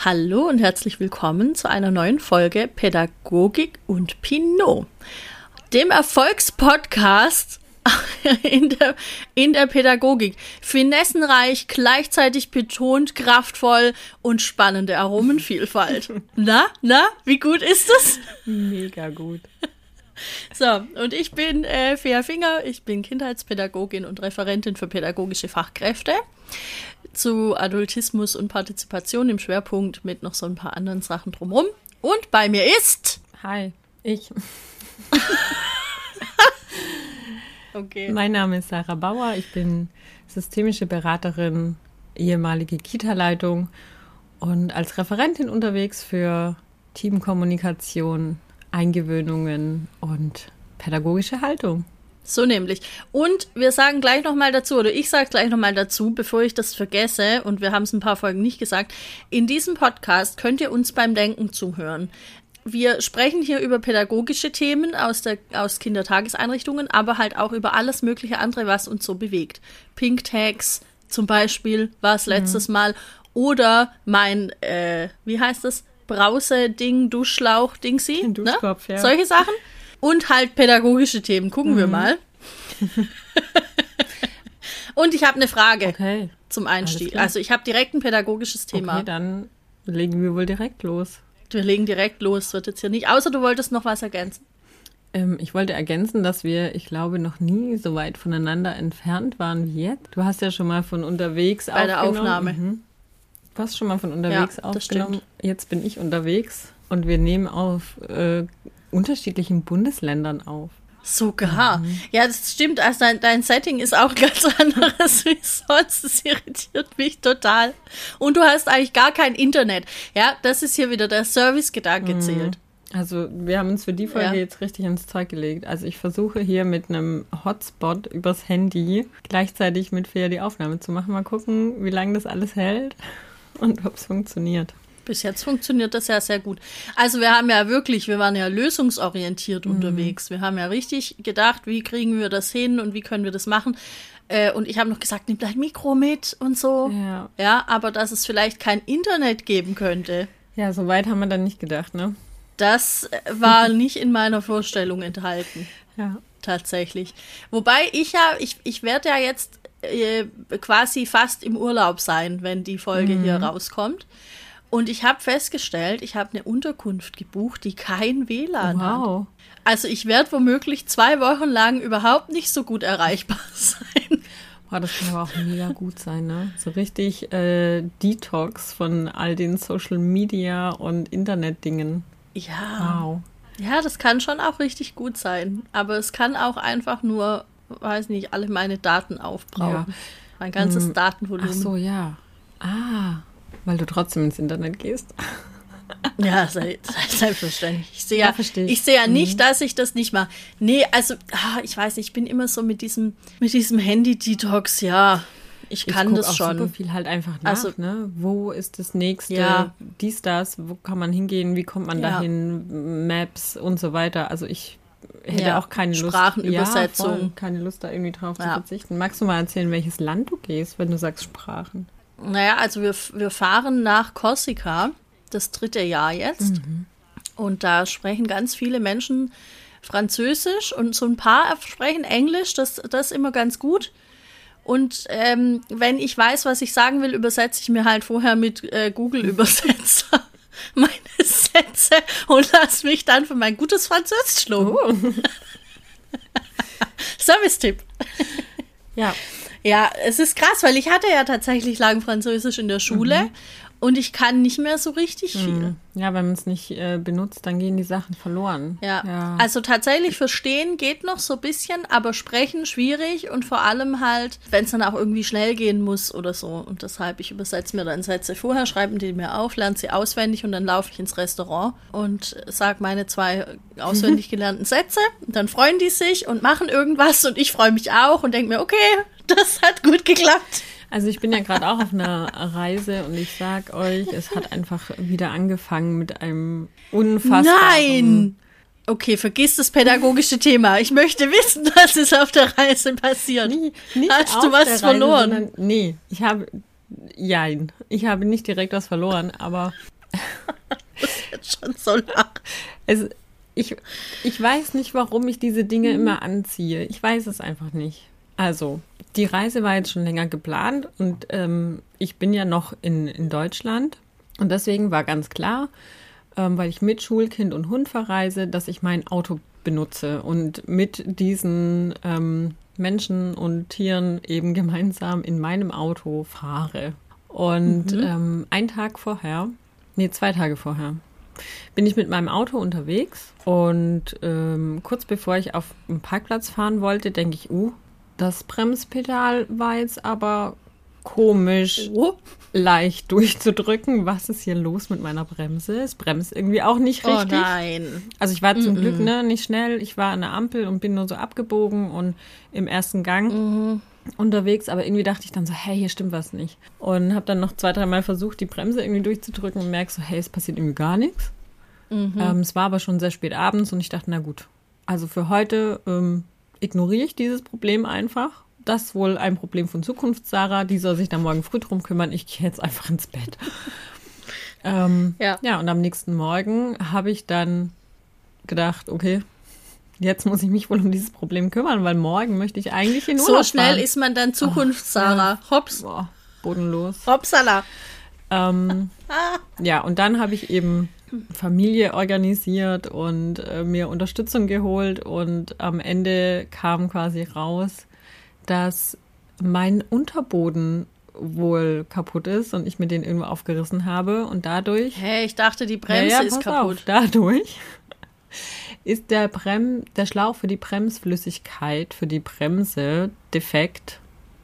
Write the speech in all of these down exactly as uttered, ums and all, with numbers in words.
Hallo und herzlich willkommen zu einer neuen Folge Pädagogik und Pinot, dem Erfolgspodcast in der, in der Pädagogik. Finessenreich, gleichzeitig betont, kraftvoll und spannende Aromenvielfalt. Na, na, wie gut ist es? Mega gut. So, und ich bin äh, Fea Finger, ich bin Kindheitspädagogin und Referentin für pädagogische Fachkräfte zu Adultismus und Partizipation im Schwerpunkt mit noch so ein paar anderen Sachen drumherum. Und bei mir ist... Hi, ich. Okay. Mein Name ist Sarah Bauer, ich bin systemische Beraterin, ehemalige Kita-Leitung und als Referentin unterwegs für Teamkommunikation, Eingewöhnungen und pädagogische Haltung. So nämlich. Und wir sagen gleich nochmal dazu, oder ich sage gleich nochmal dazu, bevor ich das vergesse, und wir haben es ein paar Folgen nicht gesagt, in diesem Podcast könnt ihr uns beim Denken zuhören. Wir sprechen hier über pädagogische Themen aus, der, aus Kindertageseinrichtungen, aber halt auch über alles mögliche andere, was uns so bewegt. Pink Tags zum Beispiel war es letztes mhm. Mal. Oder mein, äh, wie heißt das? Brause-Ding, Duschschlauch, Dingsi. Duschkopf, ne? ja. Solche Sachen. Und halt pädagogische Themen. Gucken mhm. wir mal. Und ich habe eine Frage okay. zum Einstieg. Also ich habe direkt ein pädagogisches Thema. Okay, dann legen wir wohl direkt los. Wir legen direkt los, wird jetzt hier nicht. Außer du wolltest noch was ergänzen. Ähm, ich wollte ergänzen, dass wir, ich glaube, noch nie so weit voneinander entfernt waren wie jetzt. Du hast ja schon mal von unterwegs Bei aufgenommen. der Aufnahme. Mhm. Du hast schon mal von unterwegs ja, aufgenommen. Jetzt bin ich unterwegs und wir nehmen auf äh, unterschiedlichen Bundesländern auf. Sogar. Mhm. Ja, das stimmt. Also dein, dein Setting ist auch ganz anderes wie sonst. Das irritiert mich total. Und du hast eigentlich gar kein Internet. Ja, das ist hier wieder der Service-Gedanke mhm. zählt. Also wir haben uns für die Folge ja. jetzt richtig ins Zeug gelegt. Also ich versuche hier mit einem Hotspot übers Handy gleichzeitig mit Fea die Aufnahme zu machen. Mal gucken, wie lange das alles hält und ob es funktioniert. Bis jetzt funktioniert das ja sehr gut. Also wir haben ja wirklich, wir waren ja lösungsorientiert mhm. unterwegs. Wir haben ja richtig gedacht, wie kriegen wir das hin und wie können wir das machen. Äh, und ich habe noch gesagt, nimm dein Mikro mit und so. Ja. ja, aber dass es vielleicht kein Internet geben könnte. Ja, so weit haben wir dann nicht gedacht, ne? Das war nicht in meiner Vorstellung enthalten. Ja. Tatsächlich. Wobei ich ja, ich, ich werde ja jetzt äh, quasi fast im Urlaub sein, wenn die Folge mhm. hier rauskommt. Und ich habe festgestellt, ich habe eine Unterkunft gebucht, die kein W L A N wow. hat. Also ich werde womöglich zwei Wochen lang überhaupt nicht so gut erreichbar sein. Boah, das kann aber auch mega gut sein, ne? So richtig äh, Detox von all den Social Media und Internet-Dingen. Ja. Wow. Ja, das kann schon auch richtig gut sein. Aber es kann auch einfach nur, weiß nicht, alle meine Daten aufbrauchen. Ja. Mein ganzes hm. Datenvolumen. Ach so, ja. Ah. Weil du trotzdem ins Internet gehst. Ja, sei, sei, selbstverständlich. Ich sehe ja, ja, ich. ich sehe ja nicht, mhm. dass ich das nicht mache. Nee, also, ah, ich weiß nicht, ich bin immer so mit diesem, mit diesem Handy-Detox, ja, ich kann ich das auch schon. Super viel halt einfach nach, also, ne? Wo ist das nächste, ja. dies, das, wo kann man hingehen, wie kommt man ja. dahin, Maps und so weiter. Also ich hätte ja. auch keine Lust. Sprachenübersetzung. Ja, voll, keine Lust, da irgendwie drauf ja. zu verzichten. Magst du mal erzählen, welches Land du gehst, wenn du sagst Sprachen? Naja, also wir, wir fahren nach Korsika, das dritte Jahr jetzt. Mhm. Und da sprechen ganz viele Menschen Französisch und so ein paar sprechen Englisch, das, das ist immer ganz gut. Und ähm, wenn ich weiß, was ich sagen will, übersetze ich mir halt vorher mit äh, Google-Übersetzer meine Sätze und lasse mich dann für mein gutes Französisch loben. Oh. Service-Tipp. Ja. Ja, es ist krass, weil ich hatte ja tatsächlich lang Französisch in der Schule mhm. und ich kann nicht mehr so richtig viel. Mhm. Ja, wenn man es nicht äh, benutzt, dann gehen die Sachen verloren. Ja. ja, also tatsächlich verstehen geht noch so ein bisschen, aber sprechen schwierig und vor allem halt, wenn es dann auch irgendwie schnell gehen muss oder so. Und deshalb, ich übersetze mir dann Sätze vorher, schreibe die mir auf, lerne sie auswendig und dann laufe ich ins Restaurant und sage meine zwei auswendig gelernten Sätze. Und dann freuen die sich und machen irgendwas und ich freue mich auch und denke mir, okay, das hat gut geklappt. Also ich bin ja gerade auch auf einer Reise und ich sag euch, es hat einfach wieder angefangen mit einem unfassbaren... Nein! Okay, vergiss das pädagogische Thema. Ich möchte wissen, was ist auf der Reise passiert. Nie, nicht Hast auf du was der Reise, verloren? Sondern, nee, ich habe jein. Ich habe nicht direkt was verloren, aber das ist jetzt schon so lang. Es, ich, ich weiß nicht, warum ich diese Dinge immer anziehe. Ich weiß es einfach nicht. Also, die Reise war jetzt schon länger geplant und ähm, ich bin ja noch in, in Deutschland. Und deswegen war ganz klar, ähm, weil ich mit Schulkind und Hund verreise, dass ich mein Auto benutze und mit diesen ähm, Menschen und Tieren eben gemeinsam in meinem Auto fahre. Und mhm. ähm, einen Tag vorher, nee, zwei Tage vorher, bin ich mit meinem Auto unterwegs und ähm, kurz bevor ich auf den Parkplatz fahren wollte, denke ich, uh, das Bremspedal war jetzt aber komisch oh. leicht durchzudrücken. Was ist hier los mit meiner Bremse? Es bremst irgendwie auch nicht richtig. Oh nein. Also ich war zum Mm-mm. Glück ne, nicht schnell. Ich war an der Ampel und bin nur so abgebogen und im ersten Gang Mhm. unterwegs. Aber irgendwie dachte ich dann so, hey, hier stimmt was nicht. Und habe dann noch zwei, dreimal versucht, die Bremse irgendwie durchzudrücken und merke so, hey, es passiert irgendwie gar nichts. Mhm. Ähm, es war aber schon sehr spät abends und ich dachte, na gut, also für heute ähm, ignoriere ich dieses Problem einfach. Das ist wohl ein Problem von Zukunft, Sarah. Die soll sich dann morgen früh drum kümmern. Ich gehe jetzt einfach ins Bett. ähm, ja. ja, und am nächsten Morgen habe ich dann gedacht, okay, jetzt muss ich mich wohl um dieses Problem kümmern, weil morgen möchte ich eigentlich in Urlaub So schnell fahren. ist man dann Zukunft, Sarah. Hops. Boah, bodenlos. Hopsala. Ähm, ja, und dann habe ich eben Familie organisiert und äh, mir Unterstützung geholt und am Ende kam quasi raus, dass mein Unterboden wohl kaputt ist und ich mir den irgendwo aufgerissen habe und dadurch... Hey, ich dachte, die Bremse ja, ja, ist pass kaputt. Auf, dadurch ist der, Brem, der Schlauch für die Bremsflüssigkeit, für die Bremse defekt.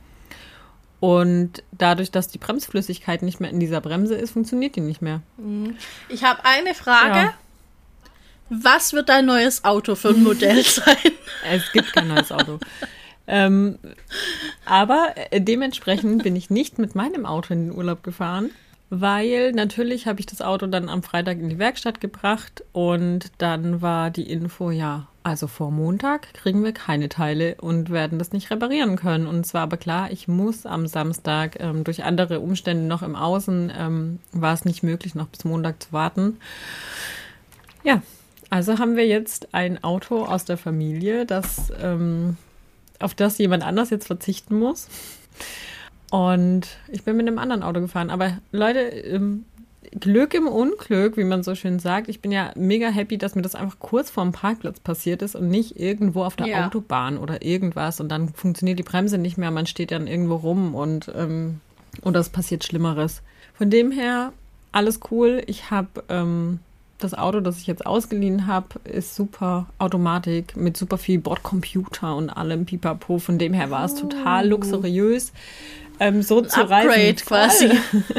Und dadurch, dass die Bremsflüssigkeit nicht mehr in dieser Bremse ist, funktioniert die nicht mehr. Ich habe eine Frage. Ja. Was wird dein neues Auto für ein Modell sein? Es gibt kein neues Auto. ähm, aber äh, dementsprechend bin ich nicht mit meinem Auto in den Urlaub gefahren, weil natürlich habe ich das Auto dann am Freitag in die Werkstatt gebracht und dann war die Info, ja, also vor Montag kriegen wir keine Teile und werden das nicht reparieren können. Und es war aber klar, ich muss am Samstag ähm, durch andere Umstände noch im Außen, ähm, war es nicht möglich, noch bis Montag zu warten. Ja, also haben wir jetzt ein Auto aus der Familie, das, ähm, auf das jemand anders jetzt verzichten muss. Und ich bin mit einem anderen Auto gefahren. Aber Leute, ähm, Glück im Unglück, wie man so schön sagt. Ich bin ja mega happy, dass mir das einfach kurz vorm Parkplatz passiert ist und nicht irgendwo auf der Ja. Autobahn oder irgendwas. Und dann funktioniert die Bremse nicht mehr, man steht dann irgendwo rum und ähm, oder es passiert Schlimmeres. Von dem her, alles cool. Ich habe ähm, das Auto, das ich jetzt ausgeliehen habe, ist super Automatik mit super viel Bordcomputer und allem Pipapo. Von dem her war es total luxuriös, ähm, so Ein zu Upgrade reisen. quasi.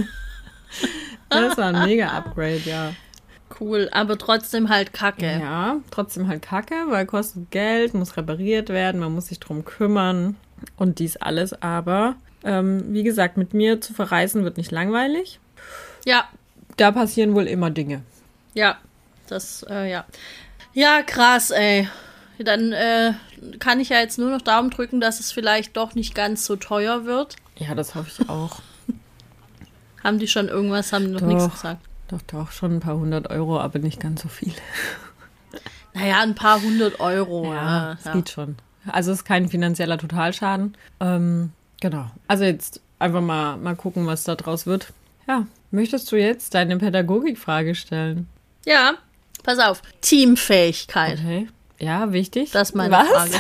Das war ein mega Upgrade, ja. Cool, aber trotzdem halt kacke. Ja, trotzdem halt kacke, weil kostet Geld, muss repariert werden, man muss sich drum kümmern und dies alles. Aber, ähm, wie gesagt, mit mir zu verreisen wird nicht langweilig. Ja, Da passieren wohl immer Dinge. ja, das, äh, ja. Ja, krass, ey. Dann äh, kann ich ja jetzt nur noch Daumen drücken, dass es vielleicht doch nicht ganz so teuer wird. Ja, das hoffe ich auch. Haben die schon irgendwas, haben die noch Doch. nichts gesagt? Doch, doch, schon ein paar hundert Euro, aber nicht ganz so viel. Naja, ein paar hundert Euro. Ja, Ja, es ja. geht schon. Also es ist kein finanzieller Totalschaden. Ähm, genau. Also jetzt einfach mal, mal gucken, was da draus wird. Ja, möchtest du jetzt deine Pädagogikfrage stellen? Ja, pass auf. Teamfähigkeit. Okay. Ja, wichtig. Das ist meine was? Frage.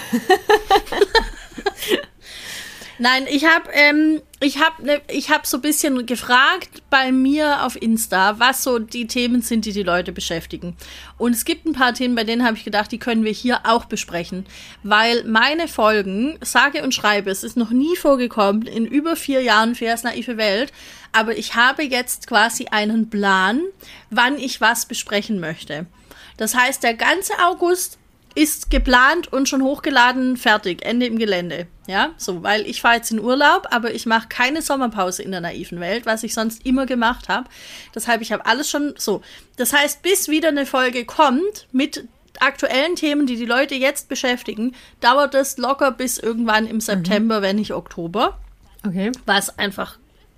Nein, ich habe ähm, ich hab ne, ich hab so ein bisschen gefragt bei mir auf Insta, was so die Themen sind, die die Leute beschäftigen. Und es gibt ein paar Themen, bei denen habe ich gedacht, die können wir hier auch besprechen. Weil meine Folgen, sage und schreibe, es ist noch nie vorgekommen in über vier Jahren Feas naive Welt, aber ich habe jetzt quasi einen Plan, wann ich was besprechen möchte. Das heißt, der ganze August ist geplant und schon hochgeladen, fertig, Ende im Gelände. Ja, so, weil ich fahre jetzt in Urlaub, aber ich mache keine Sommerpause in der naiven Welt, was ich sonst immer gemacht habe. Deshalb, ich habe alles schon so. Das heißt, bis wieder eine Folge kommt mit aktuellen Themen, die die Leute jetzt beschäftigen, dauert das locker bis irgendwann im September, mhm. wenn nicht Oktober. Okay. Was einfach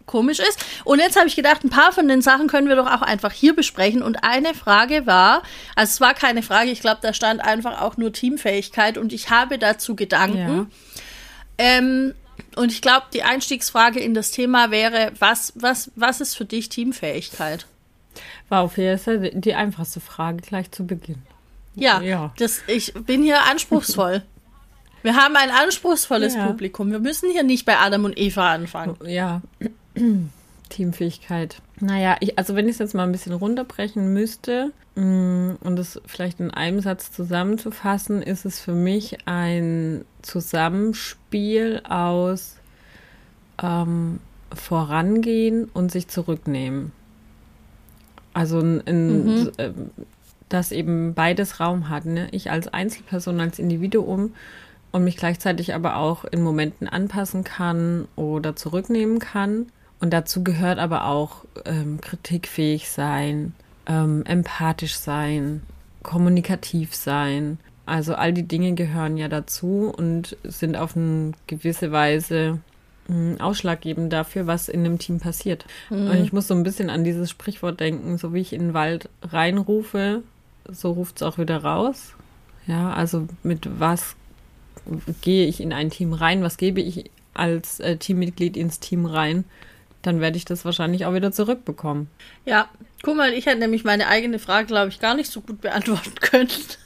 komisch ist. Und jetzt habe ich gedacht, ein paar von den Sachen können wir doch auch einfach hier besprechen. Und eine Frage war, also es war keine Frage, ich glaube, da stand einfach auch nur Teamfähigkeit und ich habe dazu Gedanken. Ja. Ähm, und ich glaube, die Einstiegsfrage in das Thema wäre, was, was, was ist für dich Teamfähigkeit? Wow, hier ist ja die einfachste Frage gleich zu Beginn. Ja, ja. Das, ich bin hier anspruchsvoll. Wir haben ein anspruchsvolles ja. Publikum. Wir müssen hier nicht bei Adam und Eva anfangen. Ja, Teamfähigkeit. Naja, ich, also wenn ich es jetzt mal ein bisschen runterbrechen müsste mh, und es vielleicht in einem Satz zusammenzufassen, ist es für mich ein Zusammenspiel aus ähm, Vorangehen und sich zurücknehmen. Also in, in, mhm. äh, dass eben beides Raum hat. Ne? Ich als Einzelperson, als Individuum und mich gleichzeitig aber auch in Momenten anpassen kann oder zurücknehmen kann. Und dazu gehört aber auch ähm, kritikfähig sein, ähm, empathisch sein, kommunikativ sein. Also all die Dinge gehören ja dazu und sind auf eine gewisse Weise mh, ausschlaggebend dafür, was in einem Team passiert. Mhm. Und ich muss so ein bisschen an dieses Sprichwort denken, so wie ich in den Wald reinrufe, so ruft es auch wieder raus. Ja, also mit was gehe ich in ein Team rein, was gebe ich als äh, Teammitglied ins Team rein, dann werde ich das wahrscheinlich auch wieder zurückbekommen. Ja, guck mal, ich hätte nämlich meine eigene Frage, glaube ich, gar nicht so gut beantworten können.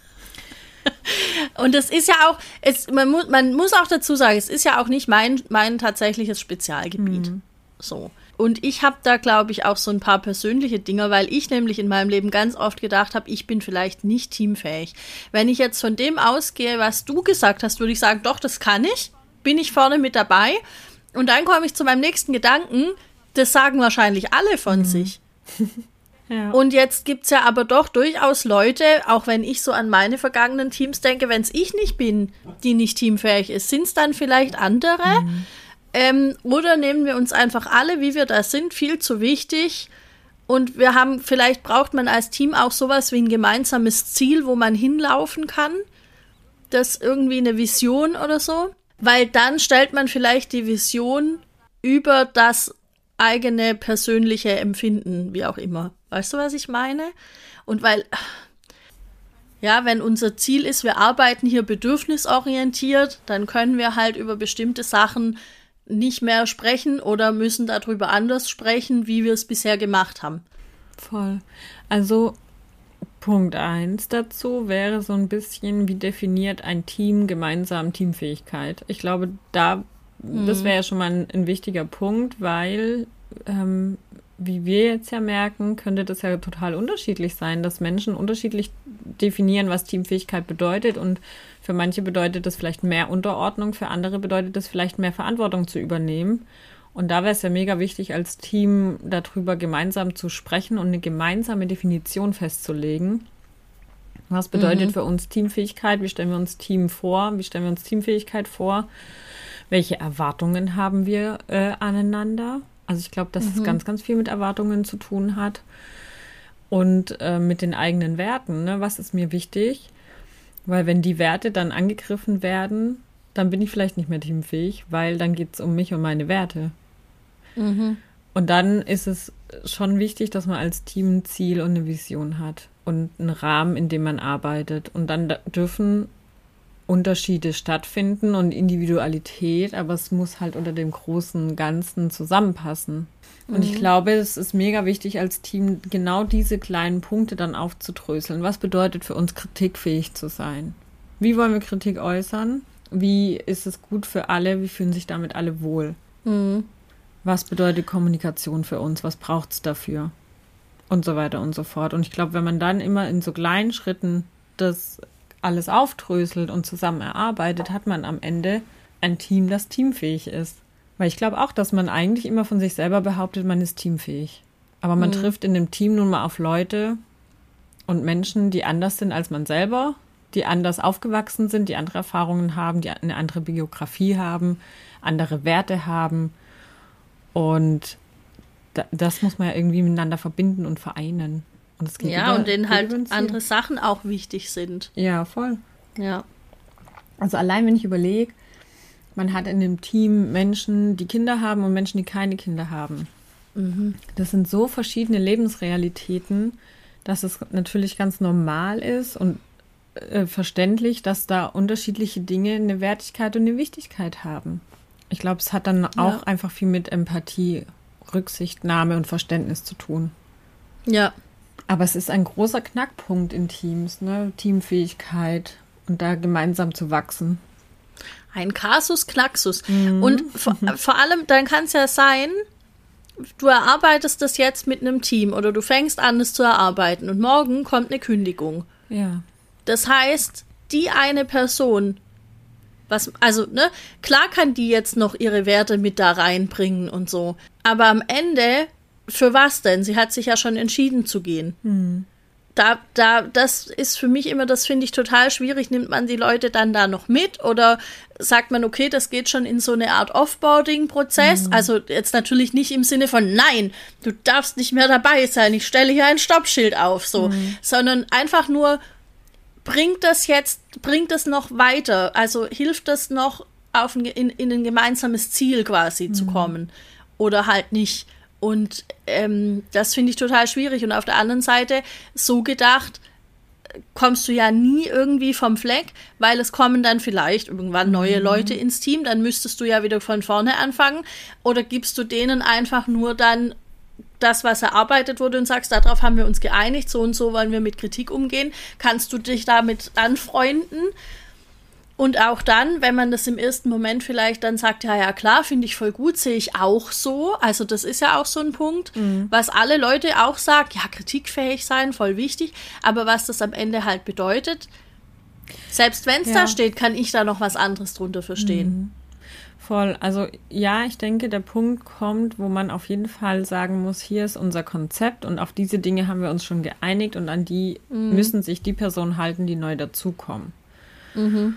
Und es ist ja auch, es, man, mu- man muss auch dazu sagen, es ist ja auch nicht mein, mein tatsächliches Spezialgebiet. Mhm. So. Und ich habe da, glaube ich, auch so ein paar persönliche Dinge, weil ich nämlich in meinem Leben ganz oft gedacht habe, ich bin vielleicht nicht teamfähig. Wenn ich jetzt von dem ausgehe, was du gesagt hast, würde ich sagen, doch, das kann ich, bin ich vorne mit dabei. Und dann komme ich zu meinem nächsten Gedanken, das sagen wahrscheinlich alle von mhm. sich. Ja. Und jetzt gibt's ja aber doch durchaus Leute, auch wenn ich so an meine vergangenen Teams denke, wenn es ich nicht bin, die nicht teamfähig ist, sind es dann vielleicht andere? Mhm. Ähm, oder nehmen wir uns einfach alle, wie wir da sind, viel zu wichtig und wir haben, vielleicht braucht man als Team auch sowas wie ein gemeinsames Ziel, wo man hinlaufen kann, das irgendwie eine Vision oder so, weil dann stellt man vielleicht die Vision über das eigene persönliche Empfinden, wie auch immer. Weißt du, was ich meine? Und weil, ja, wenn unser Ziel ist, wir arbeiten hier bedürfnisorientiert, dann können wir halt über bestimmte Sachen nicht mehr sprechen oder müssen darüber anders sprechen, wie wir es bisher gemacht haben. Voll. Also Punkt eins dazu wäre so ein bisschen, wie definiert ein Team gemeinsam Teamfähigkeit? Ich glaube, da, mhm. das wäre ja schon mal ein, ein wichtiger Punkt, weil, ähm, wie wir jetzt ja merken, könnte das ja total unterschiedlich sein, dass Menschen unterschiedlich definieren, was Teamfähigkeit bedeutet und für manche bedeutet das vielleicht mehr Unterordnung, für andere bedeutet das vielleicht mehr Verantwortung zu übernehmen. Und da wäre es ja mega wichtig, als Team darüber gemeinsam zu sprechen und eine gemeinsame Definition festzulegen. Was bedeutet mhm. für uns Teamfähigkeit? Wie stellen wir uns Team vor? Wie stellen wir uns Teamfähigkeit vor? Welche Erwartungen haben wir äh, aneinander? Also ich glaube, dass mhm. es ganz, ganz viel mit Erwartungen zu tun hat. Und äh, mit den eigenen Werten. Ne? Was ist mir wichtig? Weil wenn die Werte dann angegriffen werden, dann bin ich vielleicht nicht mehr teamfähig, weil dann geht es um mich und meine Werte. Mhm. Und dann ist es schon wichtig, dass man als Team ein Ziel und eine Vision hat und einen Rahmen, in dem man arbeitet. Und dann da dürfen Unterschiede stattfinden und Individualität, aber es muss halt unter dem großen Ganzen zusammenpassen. Und mhm. ich glaube, es ist mega wichtig, als Team genau diese kleinen Punkte dann aufzudröseln. Was bedeutet für uns, kritikfähig zu sein? Wie wollen wir Kritik äußern? Wie ist es gut für alle? Wie fühlen sich damit alle wohl? Mhm. Was bedeutet Kommunikation für uns? Was braucht es dafür? Und so weiter und so fort. Und ich glaube, wenn man dann immer in so kleinen Schritten das alles aufdröselt und zusammen erarbeitet, hat man am Ende ein Team, das teamfähig ist. Weil ich glaube auch, dass man eigentlich immer von sich selber behauptet, man ist teamfähig. Aber man mhm. trifft in dem Team nun mal auf Leute und Menschen, die anders sind als man selber, die anders aufgewachsen sind, die andere Erfahrungen haben, die eine andere Biografie haben, andere Werte haben. Und da, das muss man ja irgendwie miteinander verbinden und vereinen. Und das geht ja, über, und denen halt andere Sachen auch wichtig sind. Ja, voll. Ja. Also allein, wenn ich überlege, man hat in dem Team Menschen, die Kinder haben und Menschen, die keine Kinder haben. Mhm. Das sind so verschiedene Lebensrealitäten, dass es natürlich ganz normal ist und äh, verständlich, dass da unterschiedliche Dinge eine Wertigkeit und eine Wichtigkeit haben. Ich glaube, es hat dann auch ja. einfach viel mit Empathie, Rücksichtnahme und Verständnis zu tun. Ja. Aber es ist ein großer Knackpunkt in Teams, ne? Teamfähigkeit und da gemeinsam zu wachsen. Ein Kasus Knaxus. Mhm. Und vor, vor allem, dann kann es ja sein, du erarbeitest das jetzt mit einem Team oder du fängst an, es zu erarbeiten und morgen kommt eine Kündigung. Ja. Das heißt, die eine Person, was, also, ne, klar kann die jetzt noch ihre Werte mit da reinbringen und so, aber am Ende, für was denn? Sie hat sich ja schon entschieden zu gehen. Mhm. Da, da, das ist für mich immer, das finde ich total schwierig. Nimmt man die Leute dann da noch mit oder sagt man, okay, das geht schon in so eine Art Offboarding-Prozess? Mhm. Also jetzt natürlich nicht im Sinne von, nein, du darfst nicht mehr dabei sein, ich stelle hier ein Stoppschild auf, so, mhm. sondern einfach nur, bringt das jetzt, bringt das noch weiter? Also hilft das noch, auf ein, in, in ein gemeinsames Ziel quasi mhm. zu kommen oder halt nicht? Und ähm, das finde ich total schwierig. Und auf der anderen Seite, so gedacht, kommst du ja nie irgendwie vom Fleck, weil es kommen dann vielleicht irgendwann neue mhm. Leute ins Team, dann müsstest du ja wieder von vorne anfangen. Oder gibst du denen einfach nur dann das, was erarbeitet wurde und sagst, darauf haben wir uns geeinigt, so und so wollen wir mit Kritik umgehen. Kannst du dich damit anfreunden? Und auch dann, wenn man das im ersten Moment vielleicht dann sagt, ja, ja, klar, finde ich voll gut, sehe ich auch so. Also das ist ja auch so ein Punkt, mhm. was alle Leute auch sagen, ja, kritikfähig sein, voll wichtig. Aber was das am Ende halt bedeutet, selbst wenn es ja. da steht, kann ich da noch was anderes drunter verstehen. Mhm. Voll. Also ja, ich denke, der Punkt kommt, wo man auf jeden Fall sagen muss, hier ist unser Konzept und auf diese Dinge haben wir uns schon geeinigt und an die mhm. müssen sich die Personen halten, die neu dazukommen. Mhm.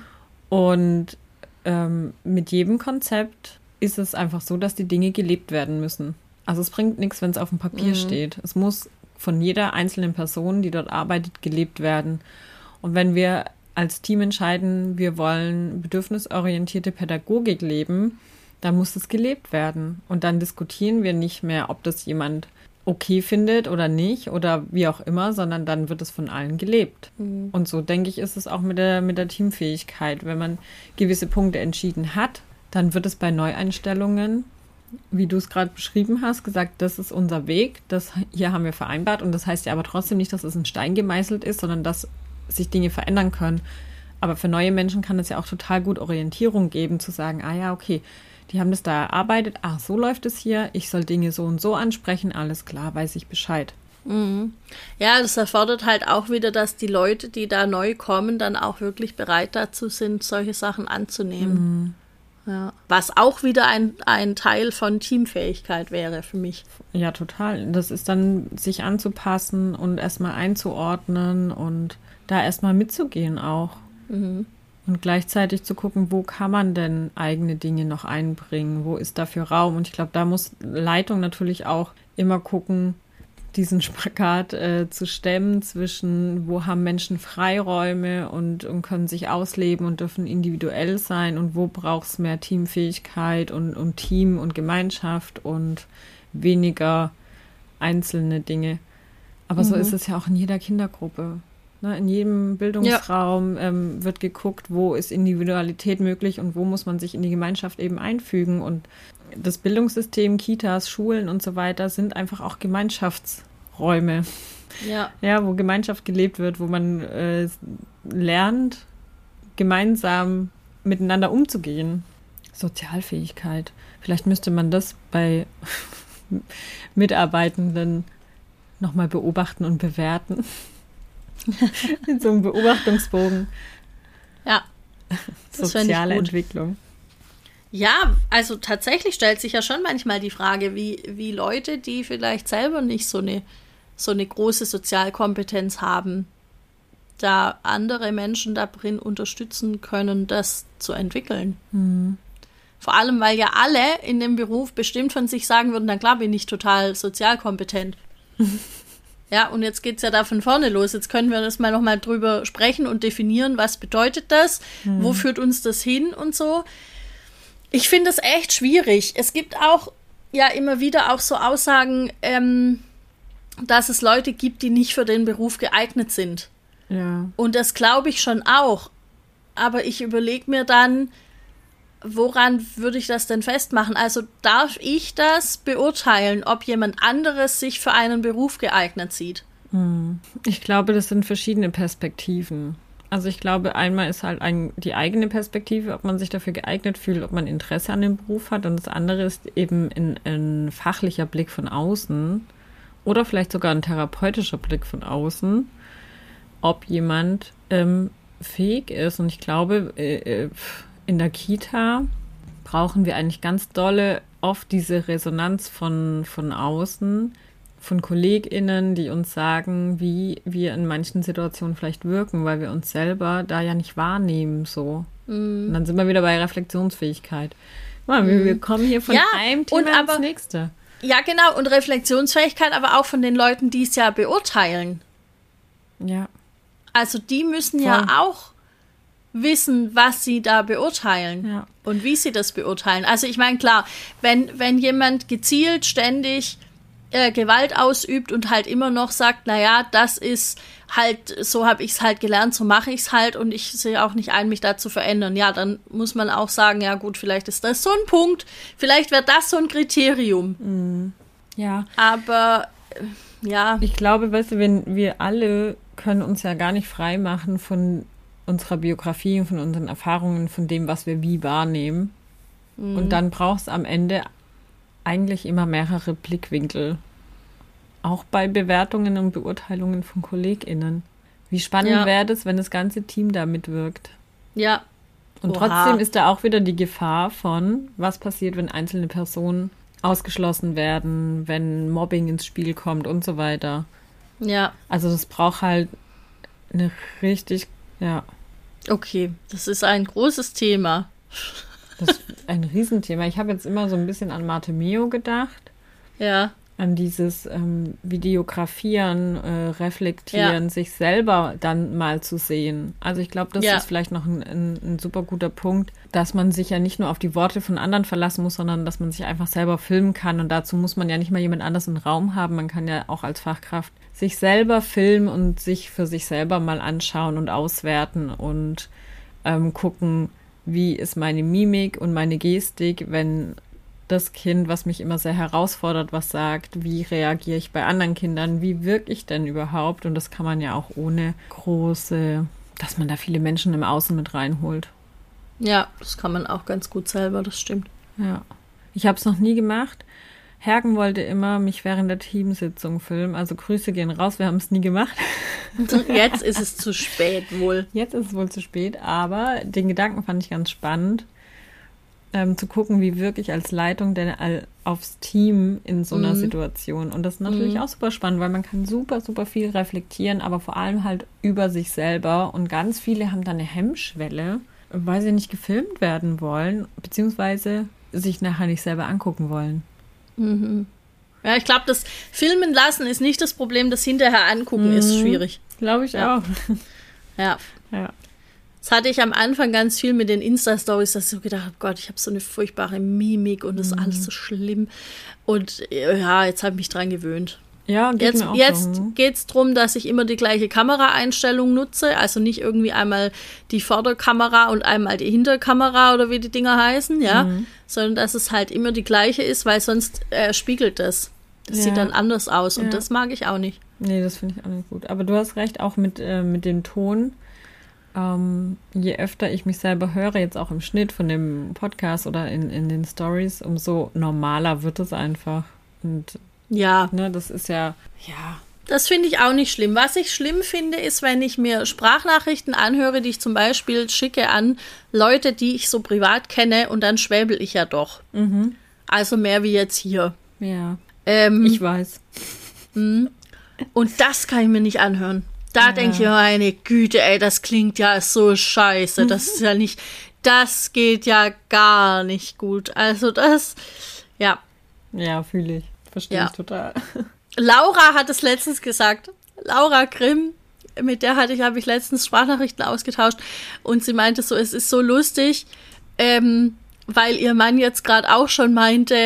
Und ähm, mit jedem Konzept ist es einfach so, dass die Dinge gelebt werden müssen. Also es bringt nichts, wenn es auf dem Papier mhm. steht. Es muss von jeder einzelnen Person, die dort arbeitet, gelebt werden. Und wenn wir als Team entscheiden, wir wollen bedürfnisorientierte Pädagogik leben, dann muss es gelebt werden. Und dann diskutieren wir nicht mehr, ob das jemand okay findet oder nicht oder wie auch immer, sondern dann wird es von allen gelebt. Mhm. Und so, denke ich, ist es auch mit der, mit der Teamfähigkeit. Wenn man gewisse Punkte entschieden hat, dann wird es bei Neueinstellungen, wie du es gerade beschrieben hast, gesagt, das ist unser Weg, das hier haben wir vereinbart. Und das heißt ja aber trotzdem nicht, dass es in Stein gemeißelt ist, sondern dass sich Dinge verändern können. Aber für neue Menschen kann es ja auch total gut Orientierung geben, zu sagen, ah ja, okay, die haben das da erarbeitet, ach, so läuft es hier, ich soll Dinge so und so ansprechen, alles klar, weiß ich Bescheid. Mhm. Ja, das erfordert halt auch wieder, dass die Leute, die da neu kommen, dann auch wirklich bereit dazu sind, solche Sachen anzunehmen. Mhm. Ja. Was auch wieder ein, ein Teil von Teamfähigkeit wäre für mich. Ja, total. Das ist dann, sich anzupassen und erstmal einzuordnen und da erstmal mitzugehen auch. Mhm. Und gleichzeitig zu gucken, wo kann man denn eigene Dinge noch einbringen? Wo ist dafür Raum? Und ich glaube, da muss Leitung natürlich auch immer gucken, diesen Spagat äh, zu stemmen zwischen, wo haben Menschen Freiräume und, und können sich ausleben und dürfen individuell sein und wo braucht es mehr Teamfähigkeit und, und Team und Gemeinschaft und weniger einzelne Dinge. Aber mhm. so ist es ja auch in jeder Kindergruppe. In jedem Bildungsraum ja. ähm, wird geguckt, wo ist Individualität möglich und wo muss man sich in die Gemeinschaft eben einfügen. Und das Bildungssystem, Kitas, Schulen und so weiter sind einfach auch Gemeinschaftsräume. Ja. Ja, wo Gemeinschaft gelebt wird, wo man äh, lernt, gemeinsam miteinander umzugehen. Sozialfähigkeit. Vielleicht müsste man das bei Mitarbeitenden nochmal beobachten und bewerten. Mit so einem Beobachtungsbogen. Ja. Soziale Entwicklung. Ja, also tatsächlich stellt sich ja schon manchmal die Frage, wie, wie Leute, die vielleicht selber nicht so eine, so eine große Sozialkompetenz haben, da andere Menschen darin unterstützen können, das zu entwickeln. Mhm. Vor allem, weil ja alle in dem Beruf bestimmt von sich sagen würden, na klar bin ich total sozialkompetent. Ja, und jetzt geht's ja da von vorne los. Jetzt können wir das mal nochmal drüber sprechen und definieren, was bedeutet das, hm. wo führt uns das hin und so. Ich finde es echt schwierig. Es gibt auch ja immer wieder auch so Aussagen, ähm, dass es Leute gibt, die nicht für den Beruf geeignet sind. Ja. Und das glaube ich schon auch. Aber ich überlege mir dann, woran würde ich das denn festmachen? Also darf ich das beurteilen, ob jemand anderes sich für einen Beruf geeignet sieht? Ich glaube, das sind verschiedene Perspektiven. Also ich glaube, einmal ist halt ein, die eigene Perspektive, ob man sich dafür geeignet fühlt, ob man Interesse an dem Beruf hat. Und das andere ist eben ein, ein fachlicher Blick von außen oder vielleicht sogar ein therapeutischer Blick von außen, ob jemand ähm, fähig ist. Und ich glaube, äh, in der Kita brauchen wir eigentlich ganz dolle oft diese Resonanz von, von außen, von KollegInnen, die uns sagen, wie wir in manchen Situationen vielleicht wirken, weil wir uns selber da ja nicht wahrnehmen, so. Mm. Und dann sind wir wieder bei Reflexionsfähigkeit. Mal, mm. wir kommen hier von ja, einem Thema und aber, ins nächste. Ja, genau. Und Reflexionsfähigkeit, aber auch von den Leuten, die es ja beurteilen. Ja. Also die müssen Voll. ja auch wissen, was sie da beurteilen ja. und wie sie das beurteilen. Also ich meine, klar, wenn, wenn jemand gezielt ständig äh, Gewalt ausübt und halt immer noch sagt, naja, das ist halt, so habe ich es halt gelernt, so mache ich es halt und ich sehe auch nicht ein, mich da zu verändern. Ja, dann muss man auch sagen, ja gut, vielleicht ist das so ein Punkt, vielleicht wäre das so ein Kriterium. Mhm. Ja. Aber, äh, ja. Ich glaube, weißt du, wenn wir alle können uns ja gar nicht frei machen von unserer Biografie und von unseren Erfahrungen, von dem, was wir wie wahrnehmen. Mhm. Und dann brauchst du am Ende eigentlich immer mehrere Blickwinkel. Auch bei Bewertungen und Beurteilungen von KollegInnen. Wie spannend ja. wäre das, wenn das ganze Team da mitwirkt. Ja. Und Oha. trotzdem ist da auch wieder die Gefahr von, was passiert, wenn einzelne Personen ausgeschlossen werden, wenn Mobbing ins Spiel kommt und so weiter. Ja. Also das braucht halt eine richtig, ja. Okay, das ist ein großes Thema. Das ist ein Riesenthema. Ich habe jetzt immer so ein bisschen an Marte Meo gedacht. Ja. An dieses ähm, Videografieren, äh, Reflektieren, ja. sich selber dann mal zu sehen. Also ich glaube, das ja. ist vielleicht noch ein, ein, ein super guter Punkt, dass man sich ja nicht nur auf die Worte von anderen verlassen muss, sondern dass man sich einfach selber filmen kann. Und dazu muss man ja nicht mal jemand anders im Raum haben. Man kann ja auch als Fachkraft sich selber filmen und sich für sich selber mal anschauen und auswerten und ähm, gucken, wie ist meine Mimik und meine Gestik, wenn das Kind, was mich immer sehr herausfordert, was sagt, wie reagiere ich bei anderen Kindern, wie wirke ich denn überhaupt? Und das kann man ja auch ohne große, dass man da viele Menschen im Außen mit reinholt. Ja, das kann man auch ganz gut selber, das stimmt. Ja, ich habe es noch nie gemacht. Hergen wollte immer mich während der Teamsitzung filmen, also Grüße gehen raus, wir haben es nie gemacht. Jetzt ist es zu spät wohl. Jetzt ist es wohl zu spät, aber den Gedanken fand ich ganz spannend. Ähm, zu gucken, wie wirklich als Leitung denn all, aufs Team in so einer mhm. Situation. Und das ist natürlich mhm. auch super spannend, weil man kann super, super viel reflektieren, aber vor allem halt über sich selber. Und ganz viele haben da eine Hemmschwelle, weil sie nicht gefilmt werden wollen, beziehungsweise sich nachher nicht selber angucken wollen. Mhm. Ja, ich glaube, das Filmen lassen ist nicht das Problem, das hinterher angucken mhm. ist schwierig. Glaube ich ja. auch. Ja. Ja. Das hatte ich am Anfang ganz viel mit den Insta-Stories, dass ich so gedacht habe, Gott, ich habe so eine furchtbare Mimik und das ist mhm. alles so schlimm. Und ja, jetzt habe ich mich dran gewöhnt. Ja, geht jetzt mir auch jetzt so. geht es darum, dass ich immer die gleiche Kameraeinstellung nutze, also nicht irgendwie einmal die Vorderkamera und einmal die Hinterkamera oder wie die Dinger heißen, ja, mhm. sondern dass es halt immer die gleiche ist, weil sonst äh, spiegelt das. Das ja. sieht dann anders aus und ja. das mag ich auch nicht. Nee, das finde ich auch nicht gut. Aber du hast recht, auch mit, äh, mit dem Ton. Ähm, je öfter ich mich selber höre, jetzt auch im Schnitt von dem Podcast oder in, in den Stories, umso normaler wird es einfach. Und ja, ne, das ist ja, ja. Das finde ich auch nicht schlimm. Was ich schlimm finde, ist, wenn ich mir Sprachnachrichten anhöre, die ich zum Beispiel schicke an Leute, die ich so privat kenne und dann schwäbel ich ja doch. Mhm. Also mehr wie jetzt hier. Ja, ähm, ich weiß. Mh. Und das kann ich mir nicht anhören. Da ja. denke ich, meine Güte, ey, das klingt ja so scheiße. Das ist ja nicht, das geht ja gar nicht gut. Also das, ja. Ja, fühle ich. Verstehe ja. ich total. Laura hat es letztens gesagt. Laura Grimm, mit der hatte ich, habe ich letztens Sprachnachrichten ausgetauscht. Und sie meinte so, es ist so lustig, ähm, weil ihr Mann jetzt gerade auch schon meinte,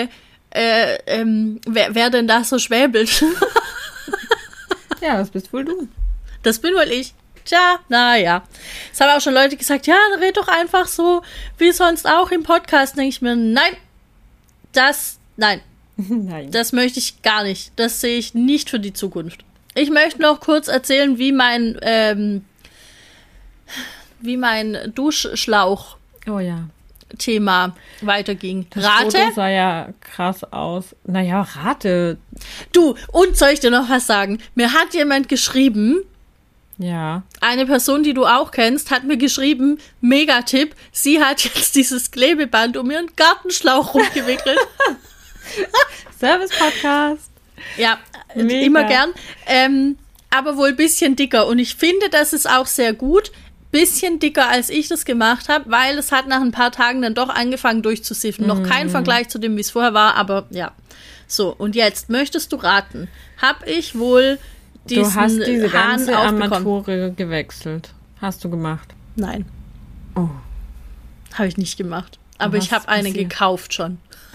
äh, ähm, wer, wer denn da so schwäbelt. Ja, das bist wohl du. Das bin wohl ich. Tja, naja. Es haben auch schon Leute gesagt, ja, dann red doch einfach so, wie sonst auch im Podcast. Denke ich mir, nein, das, nein. Nein. Das möchte ich gar nicht. Das sehe ich nicht für die Zukunft. Ich möchte noch kurz erzählen, wie mein, ähm, wie mein Duschschlauch Oh ja. Thema weiterging. Das Rate? Foto sah ja krass aus. Naja, rate. Du, und soll ich dir noch was sagen? Mir hat jemand geschrieben, Ja. eine Person, die du auch kennst, hat mir geschrieben, Megatipp, sie hat jetzt dieses Klebeband um ihren Gartenschlauch rumgewickelt. Service-Podcast. Ja, Mega. immer gern. Ähm, aber wohl ein bisschen dicker. Und ich finde, das ist auch sehr gut. Bisschen dicker, als ich das gemacht habe, weil es hat nach ein paar Tagen dann doch angefangen durchzusiffen. Mm. Noch kein Vergleich zu dem, wie es vorher war, aber ja. So, und jetzt möchtest du raten. Hab ich wohl diesen Du hast diese Hahn ganze aufbekommen? Armatur gewechselt. Hast du gemacht? Nein, Oh. habe ich nicht gemacht. Aber Was ich habe eine passiert? gekauft schon.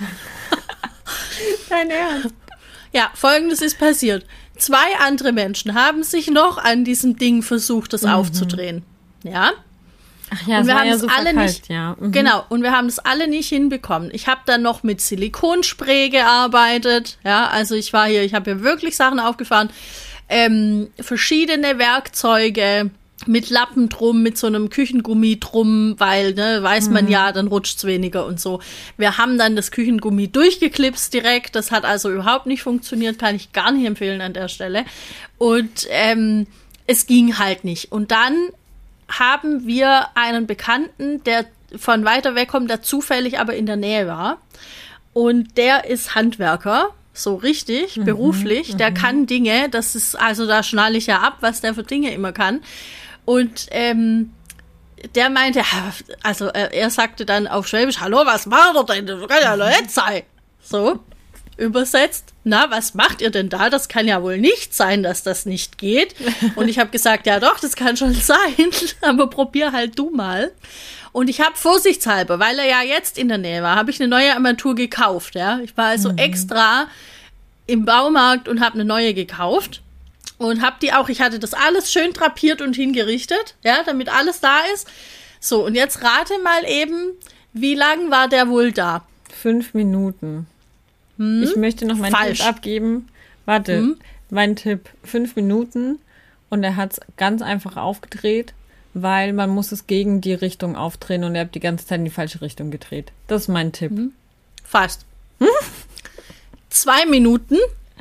Dein Ernst? Ja, Folgendes ist passiert. Zwei andere Menschen haben sich noch an diesem Ding versucht, das aufzudrehen. Ja? Ach ja, Und es wir war haben ja es so alle verkeilt, nicht, ja. Mhm. genau, und wir haben es alle nicht hinbekommen. Ich habe dann noch mit Silikonspray gearbeitet, ja, also ich war hier, ich habe hier wirklich Sachen aufgefahren, ähm, verschiedene Werkzeuge mit Lappen drum, mit so einem Küchengummi drum, weil, ne, weiß man ja, dann rutscht's weniger und so. Wir haben dann das Küchengummi durchgeklipst direkt, das hat also überhaupt nicht funktioniert, kann ich gar nicht empfehlen an der Stelle. Und ähm, es ging halt nicht. Und dann haben wir einen Bekannten, der von weiter weg kommt, der zufällig aber in der Nähe war. Und der ist Handwerker, so richtig, mhm, beruflich. Der mhm. kann Dinge, das ist, also da schnalle ich ja ab, was der für Dinge immer kann. Und ähm, der meinte, also er, er sagte dann auf Schwäbisch, hallo, was macht er denn? Das kann ja nicht sein. So, übersetzt, na, was macht ihr denn da? Das kann ja wohl nicht sein, dass das nicht geht. Und ich habe gesagt, ja doch, das kann schon sein, aber probier halt du mal. Und ich habe vorsichtshalber, weil er ja jetzt in der Nähe war, habe ich eine neue Armatur gekauft. Ja, ich war also mhm. extra im Baumarkt und habe eine neue gekauft und habe die auch. Ich hatte das alles schön drapiert und hingerichtet, ja, damit alles da ist. So, und jetzt rate mal eben, wie lang war der wohl da? Fünf Minuten. Hm? Ich möchte noch meinen Falsch. Tipp abgeben. Warte, Hm? mein Tipp, fünf Minuten und er hat es ganz einfach aufgedreht, weil man muss es gegen die Richtung aufdrehen und er hat die ganze Zeit in die falsche Richtung gedreht. Das ist mein Tipp. Hm? Fast. Hm? Zwei Minuten.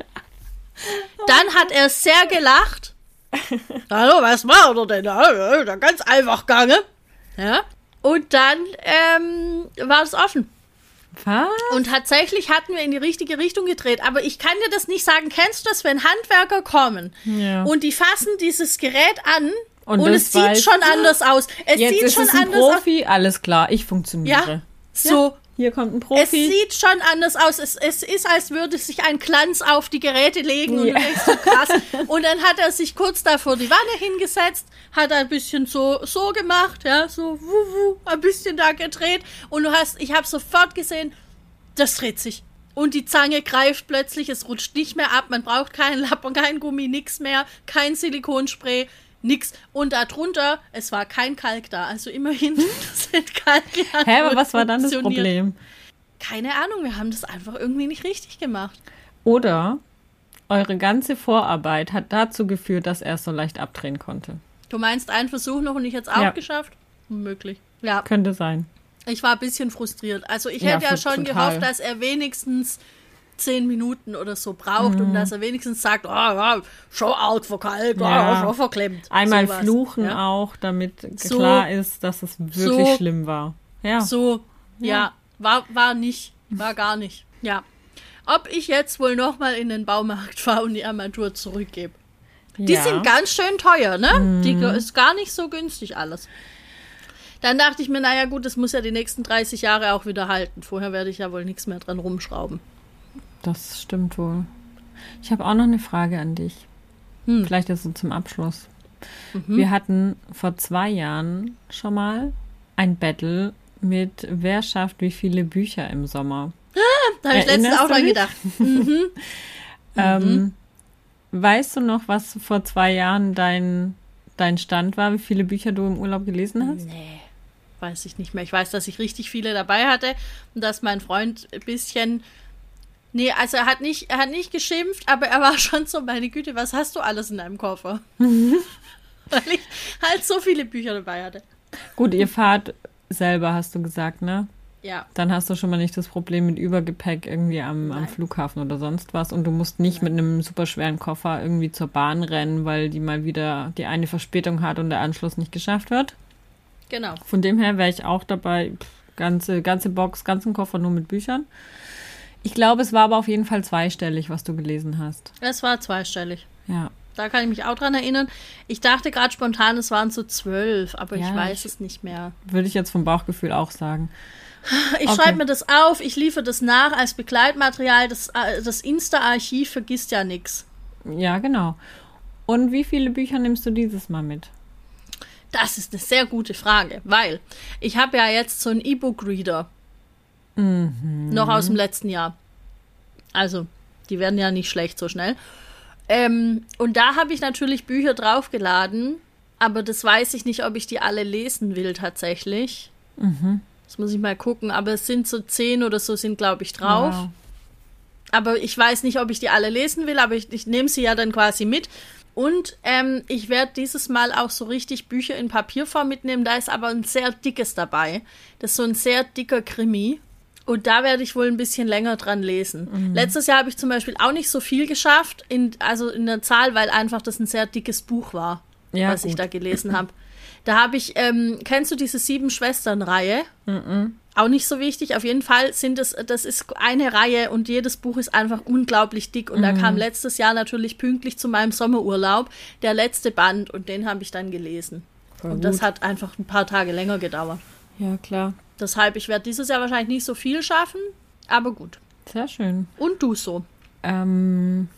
Dann hat er sehr gelacht. Hallo, was macht er denn da? Da ganz einfach gegangen. Ja. Und dann ähm, war es offen. Was? Und tatsächlich hatten wir in die richtige Richtung gedreht. Aber ich kann dir das nicht sagen. Kennst du das, wenn Handwerker kommen ja. und die fassen dieses Gerät an und, und es weiß, sieht schon anders aus. Es jetzt sieht ist schon es ein anders Profi, aus. Alles klar, ich funktioniere. Ja, so. Ja, hier kommt ein Profi. Es sieht schon anders aus. Es, es ist, als würde sich ein Glanz auf die Geräte legen. Und Ja. du denkst so krass. Und dann hat er sich kurz da vor die Wanne hingesetzt, hat ein bisschen so, so gemacht, ja, so, wuh, wuh, ein bisschen da gedreht. Und du hast, ich habe sofort gesehen, das dreht sich. Und die Zange greift plötzlich, es rutscht nicht mehr ab, man braucht keinen Lappen, kein Gummi, nix mehr, kein Silikonspray, nix. Und darunter, es war kein Kalk da, also immerhin sind Kalke. Hä, aber was war dann das Problem? Keine Ahnung, wir haben das einfach irgendwie nicht richtig gemacht. Oder eure ganze Vorarbeit hat dazu geführt, dass er es so leicht abdrehen konnte. Du meinst, einen Versuch noch und ich hätte es auch Ja. geschafft? Möglich. Ja, Könnte sein. ich war ein bisschen frustriert. Also ich Ja, hätte ja für- schon total. gehofft, dass er wenigstens zehn Minuten oder so braucht Mhm. und dass er wenigstens sagt, oh, ja, schon arg verkalkt, Ja. oh, schon verklemmt. Einmal Sowas, fluchen ja. auch, damit So- klar ist, dass es wirklich so- schlimm war. Ja. So, ja, Ja. war, war nicht, war gar nicht. Ja. Ob ich jetzt wohl nochmal in den Baumarkt fahre und die Armatur zurückgebe. Die ja. sind ganz schön teuer, ne? Die ist gar nicht so günstig alles. Dann dachte ich mir, naja gut, das muss ja die nächsten dreißig Jahre auch wieder halten. Vorher werde ich ja wohl nichts mehr dran rumschrauben. Das stimmt wohl. Ich habe auch noch eine Frage an dich. Hm. Vielleicht ist so zum Abschluss. Mhm. Wir hatten vor zwei Jahren schon mal ein Battle mit wer schafft wie viele Bücher im Sommer. Da habe ich letztens auch dran gedacht. Mhm. ähm, mhm. Weißt du noch, was vor zwei Jahren dein, dein Stand war, wie viele Bücher du im Urlaub gelesen hast? Nee, weiß ich nicht mehr. Ich weiß, dass ich richtig viele dabei hatte und dass mein Freund ein bisschen... Nee, also er hat nicht, er hat nicht geschimpft, aber er war schon so, meine Güte, was hast du alles in deinem Koffer? Weil ich halt so viele Bücher dabei hatte. Gut, ihr fahrt selber, hast du gesagt, ne? Ja. Dann hast du schon mal nicht das Problem mit Übergepäck irgendwie am, am Flughafen oder sonst was und du musst nicht Nein. mit einem super schweren Koffer irgendwie zur Bahn rennen, weil die mal wieder die eine Verspätung hat und der Anschluss nicht geschafft wird. Genau. Von dem her wäre ich auch dabei, ganze, ganze Box, ganzen Koffer nur mit Büchern. Ich glaube, es war aber auf jeden Fall zweistellig, was du gelesen hast. Es war zweistellig. Ja. Da kann ich mich auch dran erinnern. Ich dachte gerade spontan, es waren so zwölf, aber ja, ich weiß ich, es nicht mehr. Würde ich jetzt vom Bauchgefühl auch sagen. Ich okay. schreibe mir das auf, ich liefere das nach als Begleitmaterial. Das, das Insta-Archiv vergisst ja nichts. Ja, genau. Und wie viele Bücher nimmst du dieses Mal mit? Das ist eine sehr gute Frage, weil ich habe ja jetzt so einen E-Book-Reader. Mhm. Noch aus dem letzten Jahr. Also, die werden ja nicht schlecht so schnell. Ähm, und da habe ich natürlich Bücher draufgeladen, aber das weiß ich nicht, ob ich die alle lesen will tatsächlich. Mhm. Das muss ich mal gucken, aber es sind so zehn oder so sind, glaube ich, drauf. Wow. Aber ich weiß nicht, ob ich die alle lesen will, aber ich, ich nehme sie ja dann quasi mit. Und ähm, ich werde dieses Mal auch so richtig Bücher in Papierform mitnehmen. Da ist aber ein sehr dickes dabei. Das ist so ein sehr dicker Krimi. Und da werde ich wohl ein bisschen länger dran lesen. Mhm. Letztes Jahr habe ich zum Beispiel auch nicht so viel geschafft, in, also in der Zahl, weil einfach das ein sehr dickes Buch war, ja, was gut. ich da gelesen habe. Da habe ich, ähm, kennst du diese Sieben-Schwestern-Reihe? Mhm. Auch nicht so wichtig. Auf jeden Fall sind es, das ist eine Reihe und jedes Buch ist einfach unglaublich dick. Und mhm. da kam letztes Jahr natürlich pünktlich zu meinem Sommerurlaub der letzte Band und den habe ich dann gelesen. Voll und gut. das hat einfach ein paar Tage länger gedauert. Ja, klar. Deshalb, ich werde dieses Jahr wahrscheinlich nicht so viel schaffen, aber gut. Sehr schön. Und du so? Ähm,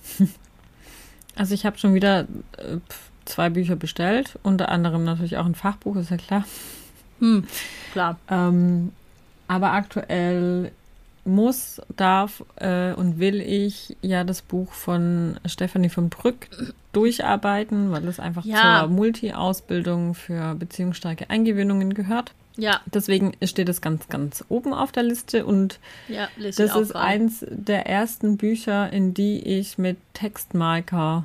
also ich habe schon wieder äh, zwei Bücher bestellt, unter anderem natürlich auch ein Fachbuch, ist ja klar. Hm, klar. Ähm, aber aktuell muss, darf äh, und will ich ja das Buch von Stefanie von Brück durcharbeiten, weil es einfach ja. zur Multi-Ausbildung für beziehungsstarke Eingewöhnungen gehört. Ja. Deswegen steht es ganz, ganz oben auf der Liste und ja, das ist grad. eins der ersten Bücher, in die ich mit Textmarker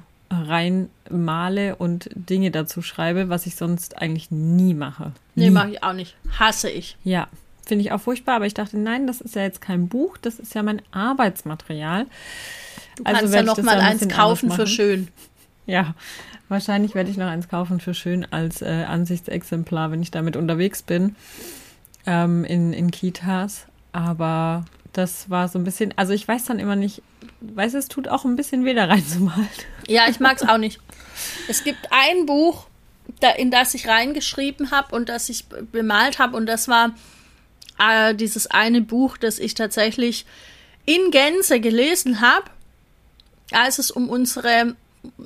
reinmale und Dinge dazu schreibe, was ich sonst eigentlich nie mache. Nee, mache ich auch nicht. Hasse ich. Ja, finde ich auch furchtbar, aber ich dachte, nein, das ist ja jetzt kein Buch, das ist ja mein Arbeitsmaterial. Du kannst also ja noch mal eins kaufen für schön. Ja, wahrscheinlich werde ich noch eins kaufen für schön als äh, Ansichtsexemplar, wenn ich damit unterwegs bin ähm, in, in Kitas. Aber das war so ein bisschen, also ich weiß dann immer nicht, weiß es tut auch ein bisschen weh da reinzumalen. Ja, ich mag es auch nicht. Es gibt ein Buch, da, in das ich reingeschrieben habe und das ich bemalt habe und das war äh, dieses eine Buch, das ich tatsächlich in Gänze gelesen habe, als es um unsere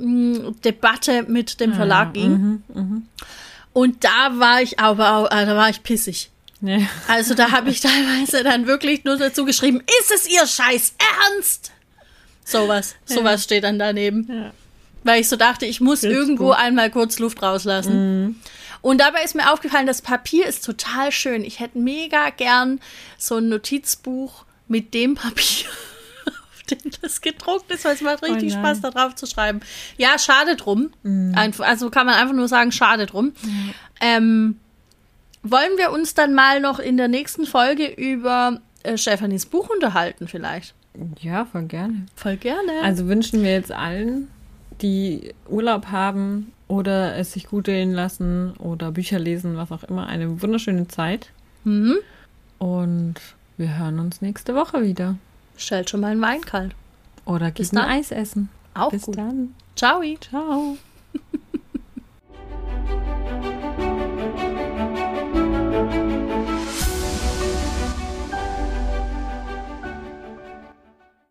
Debatte mit dem Verlag ja, ging. Mhm, mh. Und da war ich aber, da war ich pissig. Ja. Also da habe ich teilweise dann wirklich nur dazu geschrieben, ist es ihr Scheiß Ernst? Sowas, sowas ja. steht dann daneben. Ja. Weil ich so dachte, ich muss Willst irgendwo du? einmal kurz Luft rauslassen. Mhm. Und dabei ist mir aufgefallen, das Papier ist total schön. Ich hätte mega gern so ein Notizbuch mit dem Papier, dem das gedruckt ist, weil es macht richtig oh Spaß, da drauf zu schreiben. Ja, schade drum. Mhm. Einf- also kann man einfach nur sagen, schade drum. Mhm. Ähm, wollen wir uns dann mal noch in der nächsten Folge über äh, Stefanis Buch unterhalten vielleicht? Ja, voll gerne. Voll gerne. Also wünschen wir jetzt allen, die Urlaub haben oder es sich gut gehen lassen oder Bücher lesen, was auch immer, eine wunderschöne Zeit. Mhm. Und wir hören uns nächste Woche wieder. Stellt schon mal einen Wein kalt. Oder geht ein Eis essen. Auch Bis gut. dann. Ciao. Ciao.